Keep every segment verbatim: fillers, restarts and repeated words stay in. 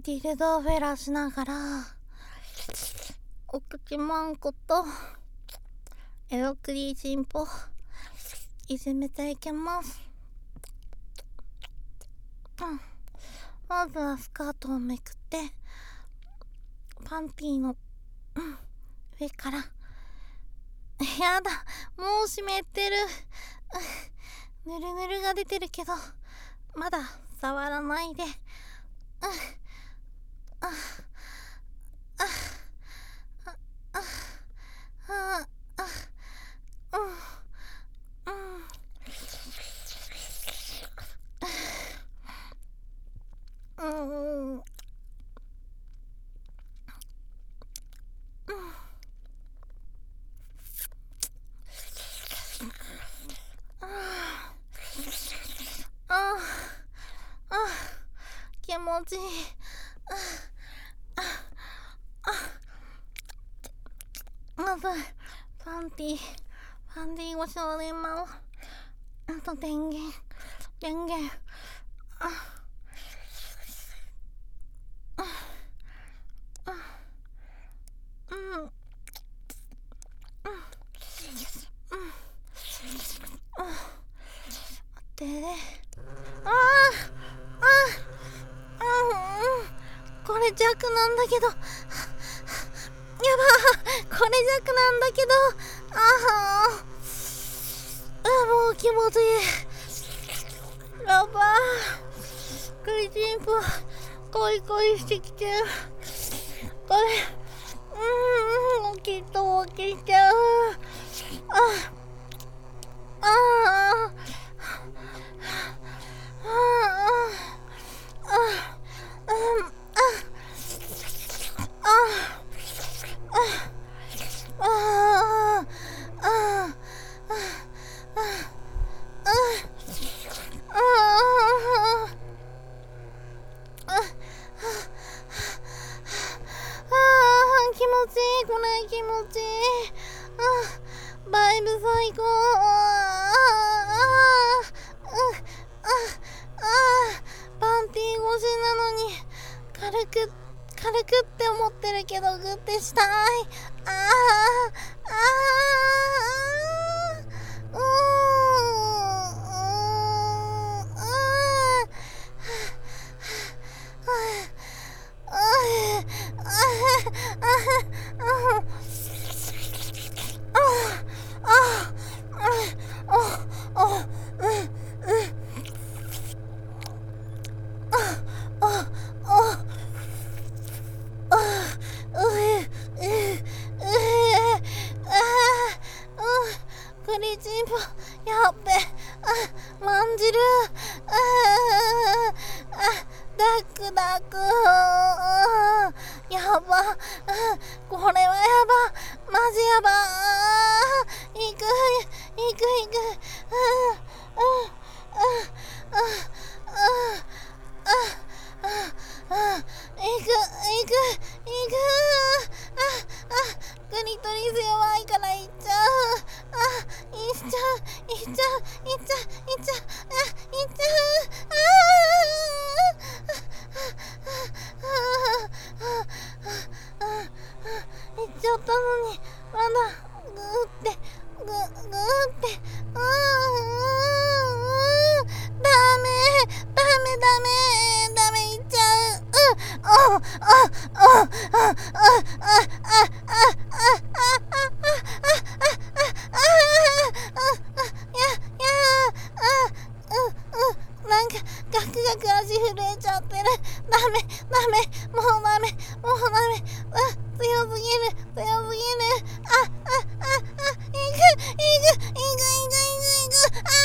ディルドをフェラしながらお口マンコとエロクリーチンポいじめていきます。うん、まずはスカートをめくってパンティーの、うん、上からやだ、もう湿ってる、うん、ぬるぬるが出てるけどまだ触らないで、うん、あああああああうんうんうんああ気持ちいい。まずパンティーパンティー越しの連磨を、あと電源電源あああうんうんでね、ああああうんこれ弱なんだけど、やばーこれ弱なんだけど、ああもう気持ちいい。やばークリチンポ恋恋してきてる。これうーんきっと起きちゃう。ああああ気持ちいい、これ気持ちいい。あバイブ最高。あパンティー越しなのに軽く軽くって思ってるけどグッてしたい。あーあーうーんうクリチンポやっべあまんじるあダックダックやばこれはやばマジやばいくいくいくいくいくいくクリトリス弱いからいっちゃう。あいっちゃういっちゃういっちゃういっちゃういっちゃういっちゃういっちゃったのにまだグーってググーってうーダメダメダメダメいっちゃう。うんああああああなんかガクガク足震えちゃってる。ダメダメもうダメもうダメあ強すぎる強すぎる。ああああいくいくいくいくいくいくあ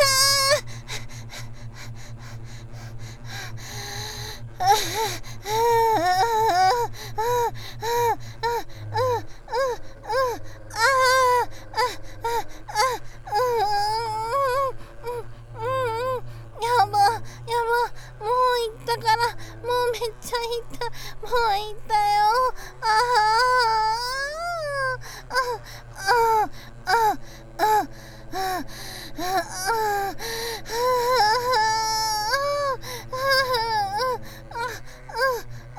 やばやばもう行ったからもうめっちゃ行ったもう行ったよ。あああああああ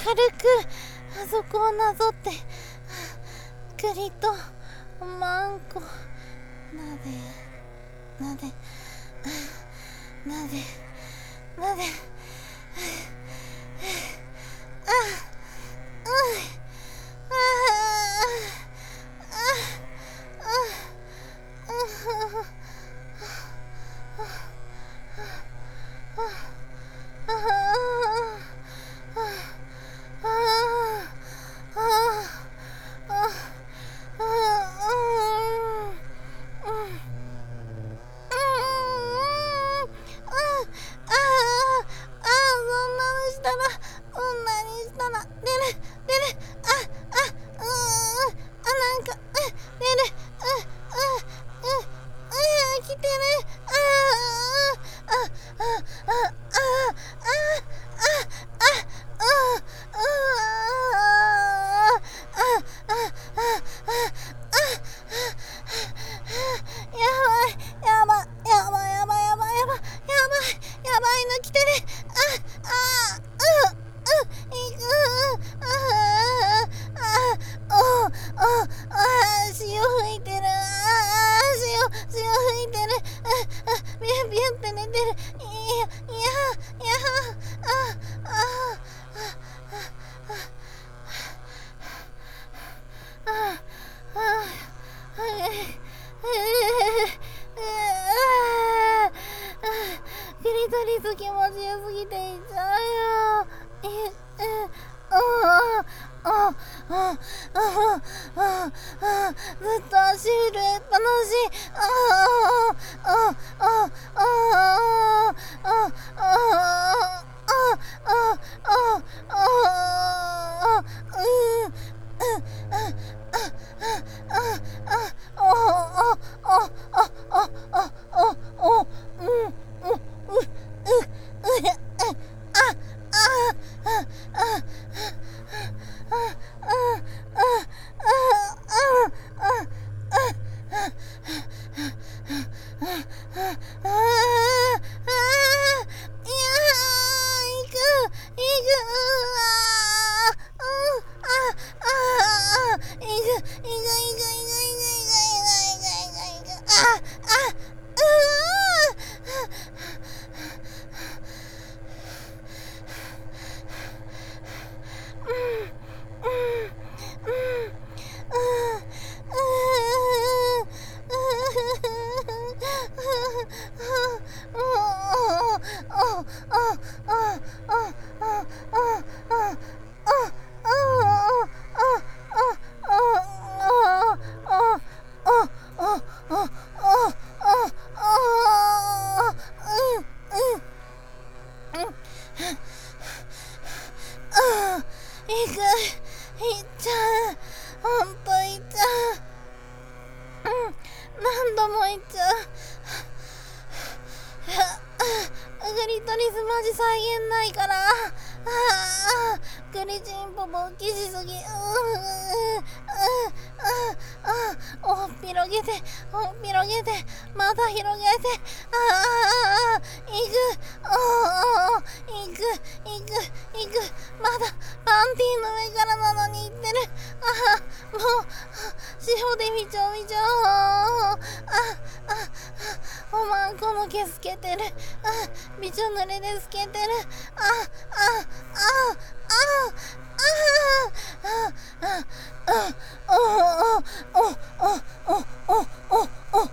軽くあそこをなぞって、栗とマンコなでなでなでなで、あああ気持ちよすぎていっちゃうよ。ええあああああああずっと足震えっぱなし。あああああああああクリトリスマジ再現ないから。ああクリチンポ勃起しすぎ。うううううお広げてお広げてまた広げて。ああいくおおいくいくいくまだパンティーの上からなのにいってる。ああもう塩でみちょみちょ。ああおまんこもけすけてる。あびちょ濡れで透けてる。ああああああああおおおおおおおおお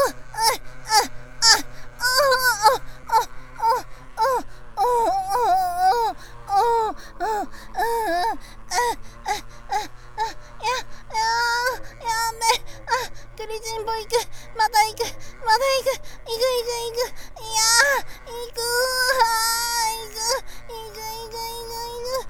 クリチンポ行くまた行くまた行く行く行く行くいやー行く行く行く行く行く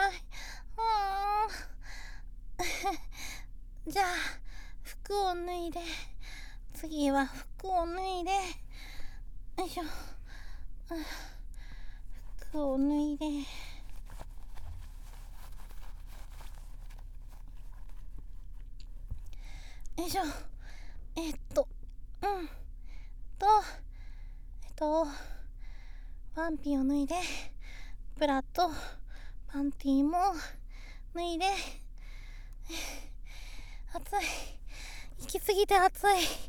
ばい。うんじゃあ服を脱いで、次は服を脱いで、よいしょ、服を脱いで、よいしょ、えっとうんとえっとワンピを脱いで、ブラとパンティも脱いで、暑い、行き過ぎて暑い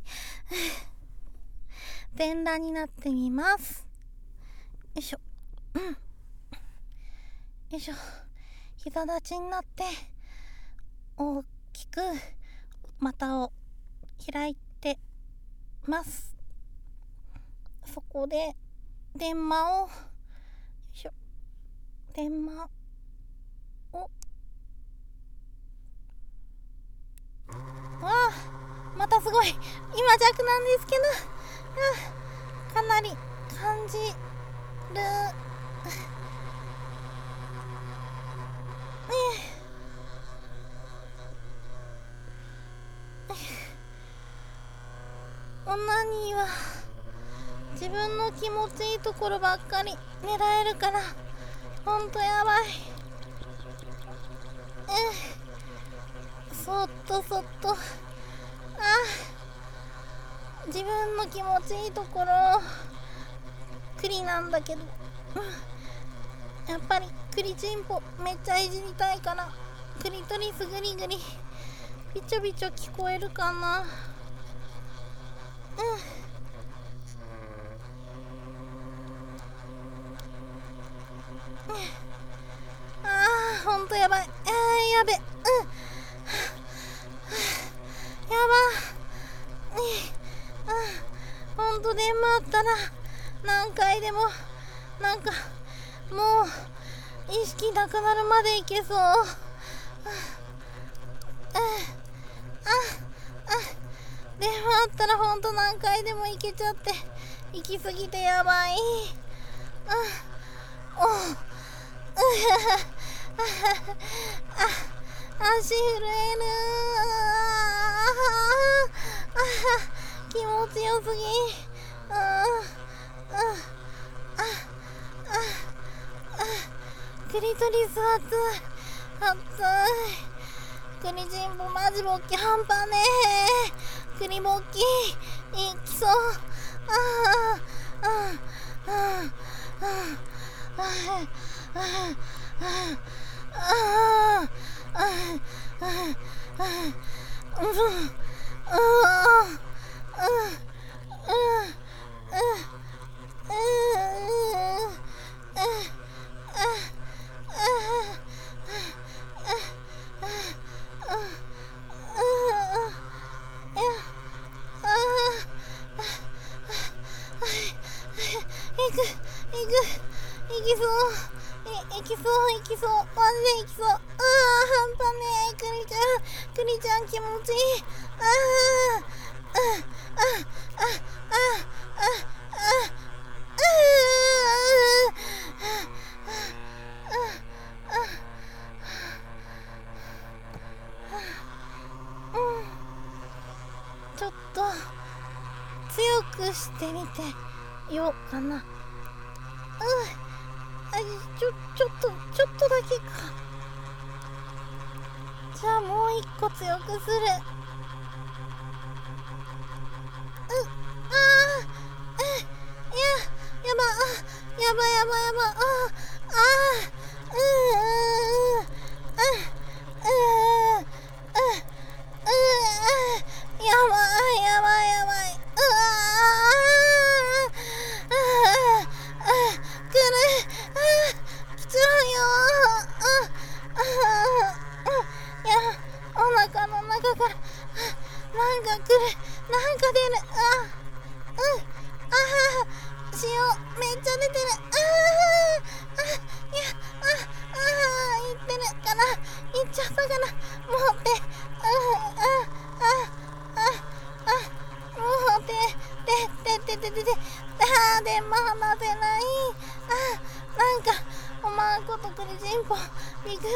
全裸になってみます。よいしょ、うんよいしょ、膝立ちになって大きく股を開いてます。そこで電話をよいしょ、電話をああ、またすごい今弱なんですけど、あかなり感じる。オナニーは自分の気持ちいいところばっかり狙えるからほんとやばい。えそっとそっと、あ自分の気持ちいいところクリなんだけど、うん、やっぱりクリチンポめっちゃいじりたいから、クリトリスグリグリビチョビチョ聞こえるかな。うん、うん、あーほんとやばい、あーやべ、うんやば、うん、ほんと電話あったら何回でもなんかもう意識なくなるまでいけそう。あ電話あったらほんと何回でもいけちゃって、行き過ぎてやばい。あおう足震える、あ気持ちよすぎ、あクリトリス熱い熱い、クリチンポマジ勃起半端ねえ、クリ勃起いきそう、あああああああああいきそういきそういきそう、マジでいきそう、ああ半端ねえ、クリちゃんクリちゃん気持ちいい、ああああああああちょっと強くしてみてようかな。うんあちょちょっとちょっとだけか。じゃあもう一個強くする。うああいややばあやばやばやばああううううううやばいやばいやばい、うわあくる来ちゃうよ、いやお腹の中からなんかくる、なんか出る、あうんあ塩めっちゃ出てる、ああいやああいってるかな、いっちゃったかな、持ってああああもうてててててててあでも離せない、あなんかおまんことクリチンポビク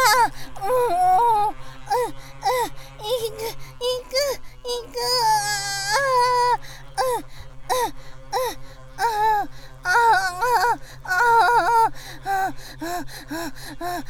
あ、もう、うん、うん、行く、行く、行く、あ、うん、うん、あ、あ、あ、あ、あ、あ、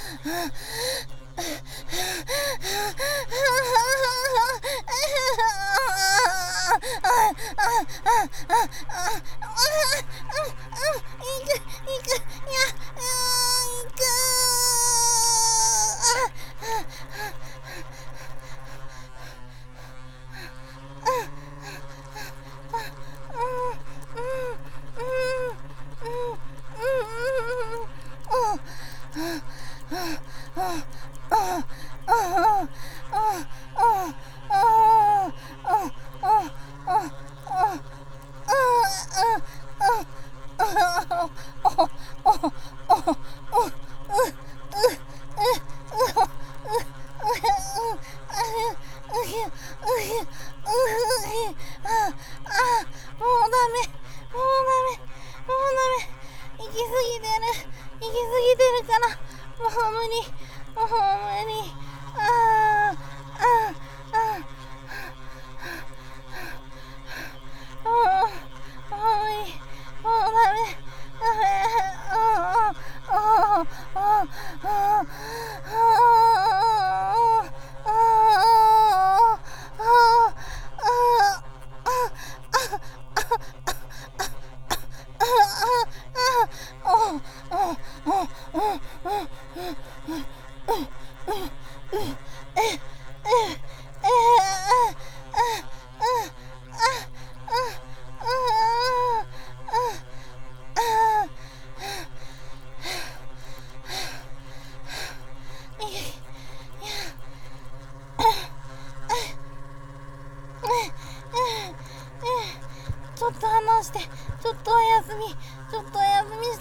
ちょっと話して、ちょっとお休み、ちょっとお休みした。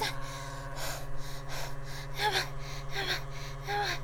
やばい、やばい、やばい。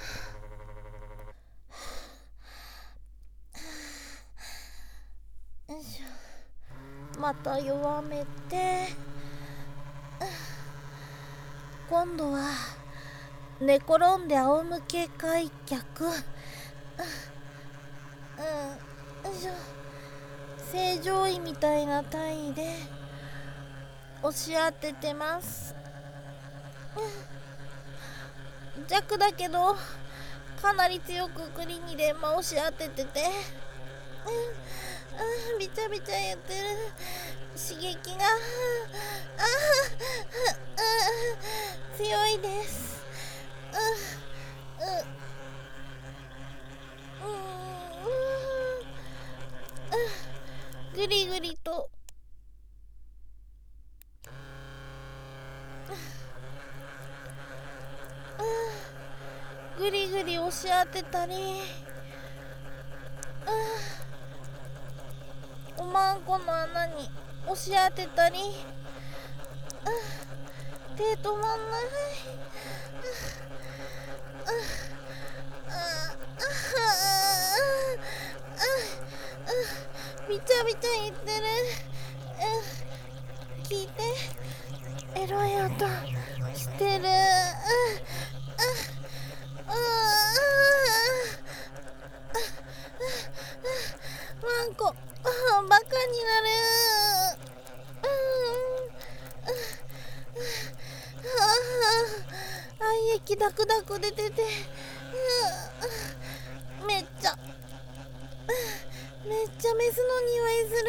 うよいしょ。また弱めて、今度は寝転んで仰向け開脚。うん、よいしょ。正常位みたいな体位で押し当ててます。弱だけどかなり強くクリにで押し当ててて、うん、びちゃびちゃ言ってる。刺激が強いです。うんうんうん、ぐりぐりとぐりぐり押し当てたり、おまんこの穴に押し当てたり、手止まんない。びちゃびちゃ言ってる。聞いて、エロい音してる。ワンコバカになる。愛液ダクダク出てて、めっちゃめっちゃメスの匂いする。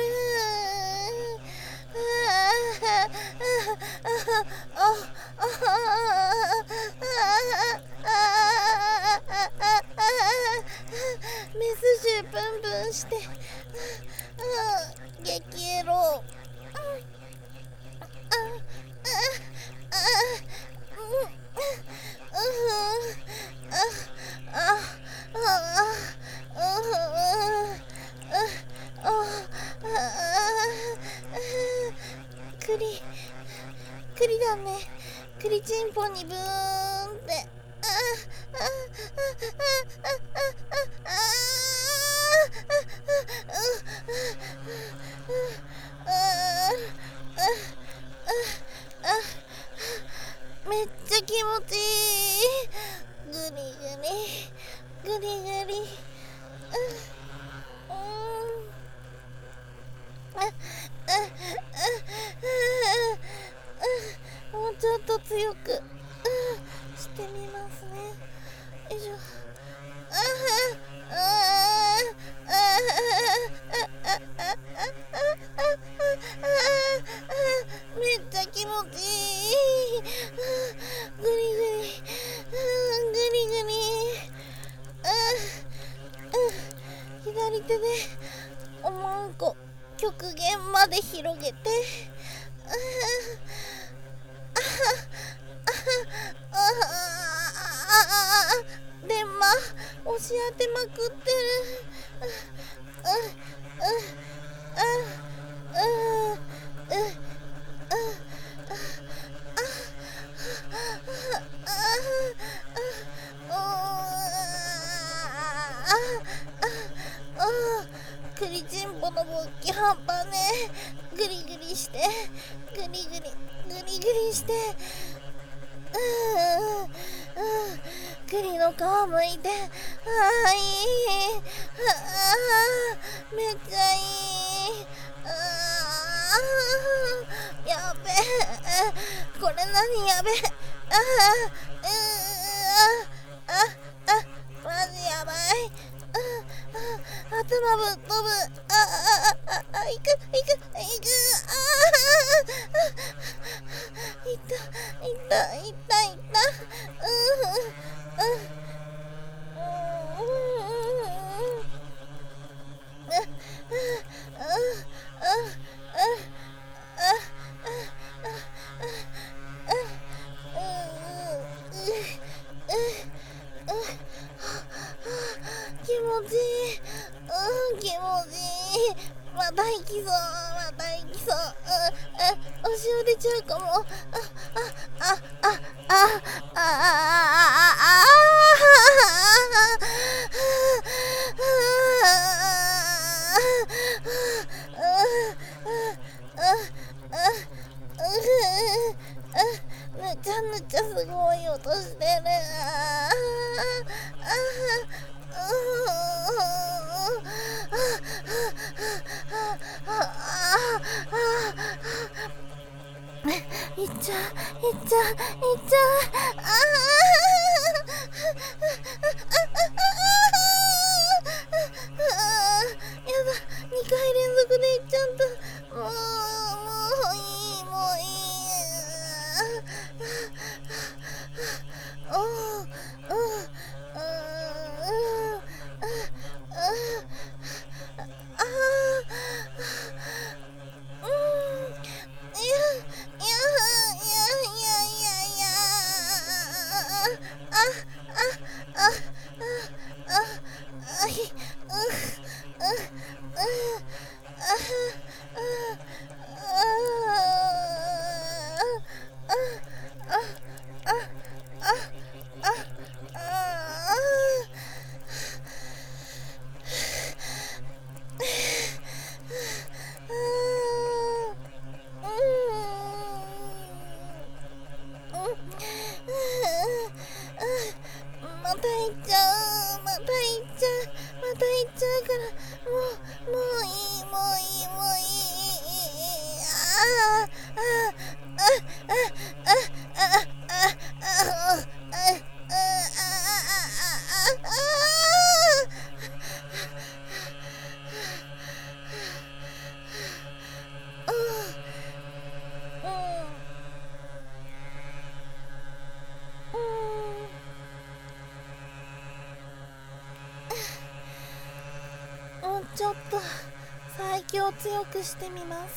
メス臭プンプンして、激エロ。クリクリだね。クリチンポにブーンって。めっちゃ気持ちいい。グリグリグリグリ。もうちょっと強くしてみますね。よいしょ。めっちゃ気持ちいい。グリグリグリグリ。左手でおまんこ極限まで広げて、電話押し当てまくってる。クリチンポの勃起半端ね。グリグリしてグリグリグリグリして、クリの皮むいて、あーいい、あーめっちゃいい。あやべえ、これ何やべえ。ああああマジやばい。頭ぶっ飛ぶ。ああああいくいくいく。ああいったいったいったいった。気持ちいい。うん、気持ちいい。また行きそう、また行きそう。うん、お塩出ちゃうかも。あ、あ、あ、あ、あ、あ、あ、あ、あ、あ、 としてる。いっちゃういっちゃういっちゃう。あーやだ、にかい連続でいっちゃった。もうもういい、もういい。おーうんまた行っちゃう、また行っちゃう、また行っちゃうから、もう、もういい、もういい、もういい。ああ、ああ、ああ、ああ、ああ、ああ、ああ、もうちょっと最強強くしてみます。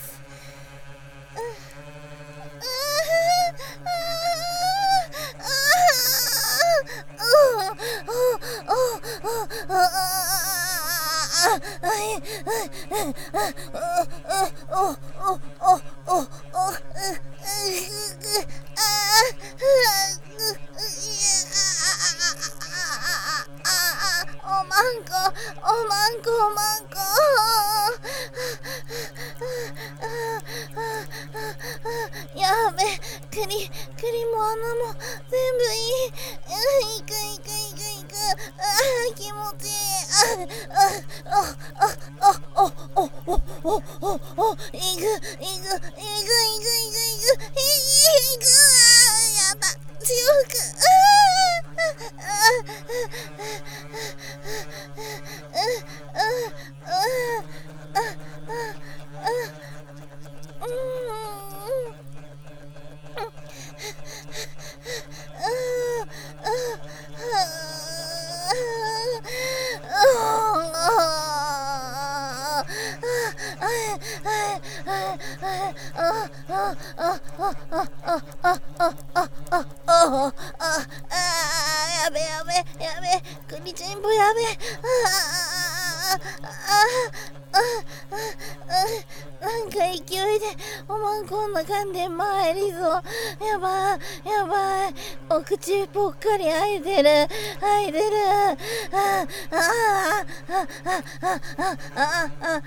おまんこ、おまんこ、おまんこ。やべ、栗、栗も穴も全部いい。いくいくいくいく。あー気持ちいい。あああああおおおおおおいくいくいくいくいくいくいくいく。やだ、強く。やべやべやべ、栗ちんぽやべ。なんか勢いでおまんこんな感じで参りそう。やばいやばい、お口ぽっかり開いてる開いてる。ああああああああ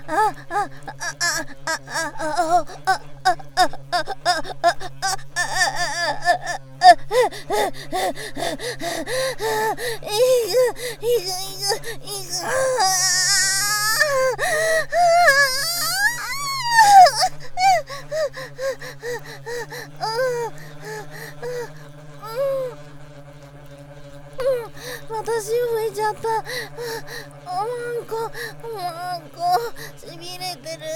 私吹いちゃった。おまんこおまんこしびれてる。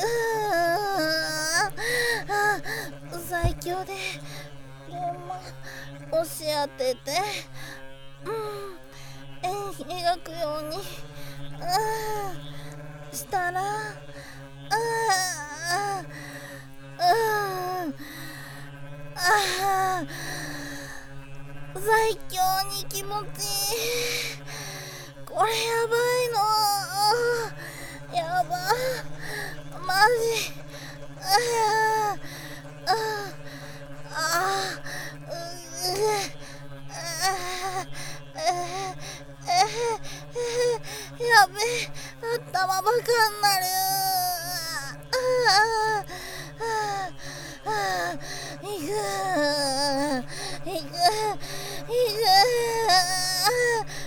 最強でほんま押し当てて、うん、描くように、うん、したら、ああ、うん、ああ、最強に気持ちいい。これやばいの。やば、マジ。ああ、ああ、やべえ、頭バカになる。いくいくいく。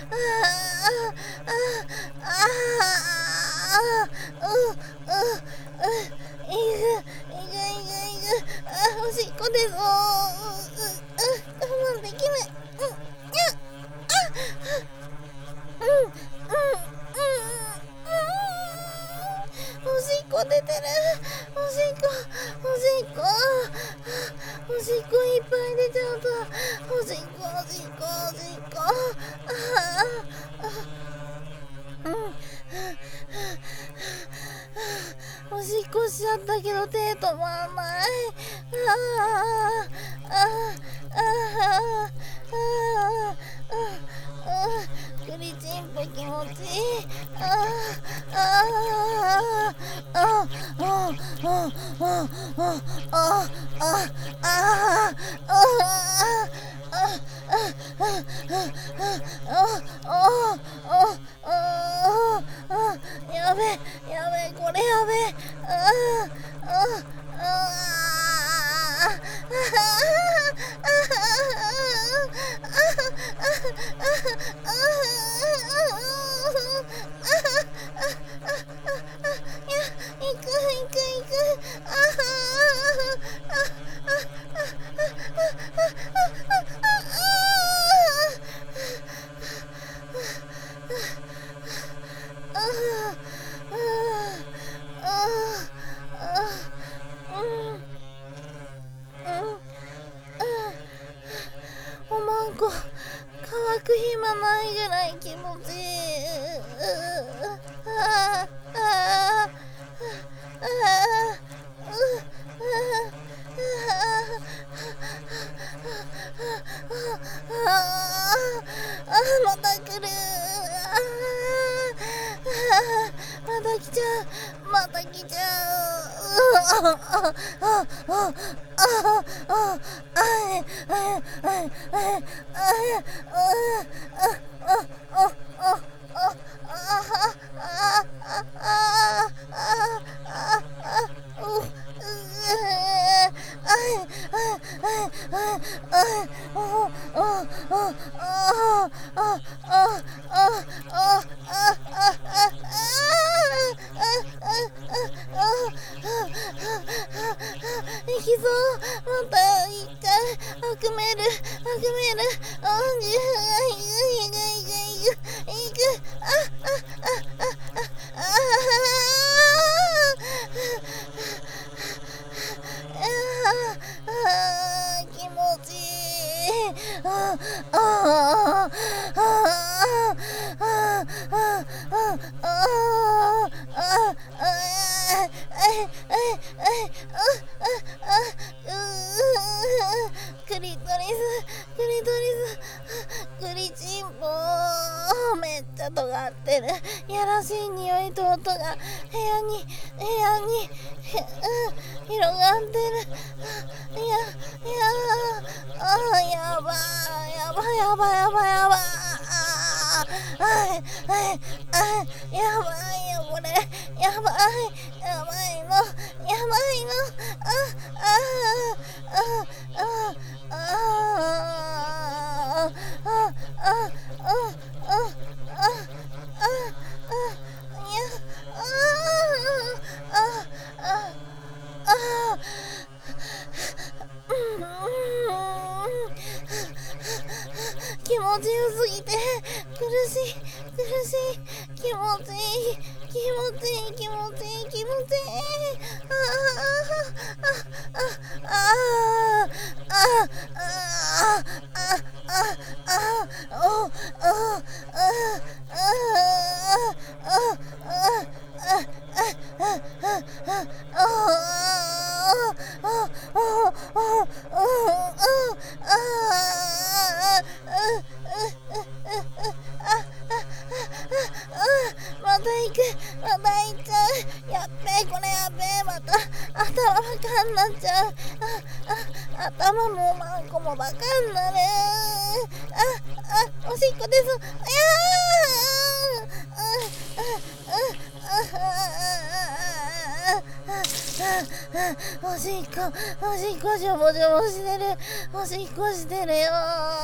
おしっこ出そう。うう我慢できない。うん、うん、うん、うん、おしっこ出てる。おしっこ、おしっこ、おしっこいっぱい出ちゃった。おしっこ、おしっこ、おしっこ。ああ、うん。おしっこしちゃったけど手止まんない。ああ、ああ、ああ、ああ、クリチンポ気持ちいい。ああ、ああ、ああ、ああ、ああ、ああ、ああ、やべえ、やべえ、これやべえ。行く行く行く。おまんこ乾く暇ないぐらい気持ちいい。ああああまた来る。また来ちゃう。また来ちゃ行きそう。また一回あくめるあくめる。あんじゅいくいくいくいく。ああああああ気持ちいい。あああああクリトリスクリトリスクリチンポめっちゃ尖ってる。やらしい匂いと音が部屋に部屋に広がってる。いやいやあやばいやばいやばいやばいやばい。あはいはいあやばいよこれ。やばいやばいのやばいの。あああああああああ気持ちよすぎて苦しい苦しい。気持ちいい気持ちいい気持ちいい気持ちいい。ああああああああおあまた行くまた行っちゃう。やっべえこれやべえ。また頭バカになっちゃう。ああ頭もマンコもバカになる。ああおしっこ出そう。いやおしっこおしっこジョボジョボしてる。おしっこしてるよ。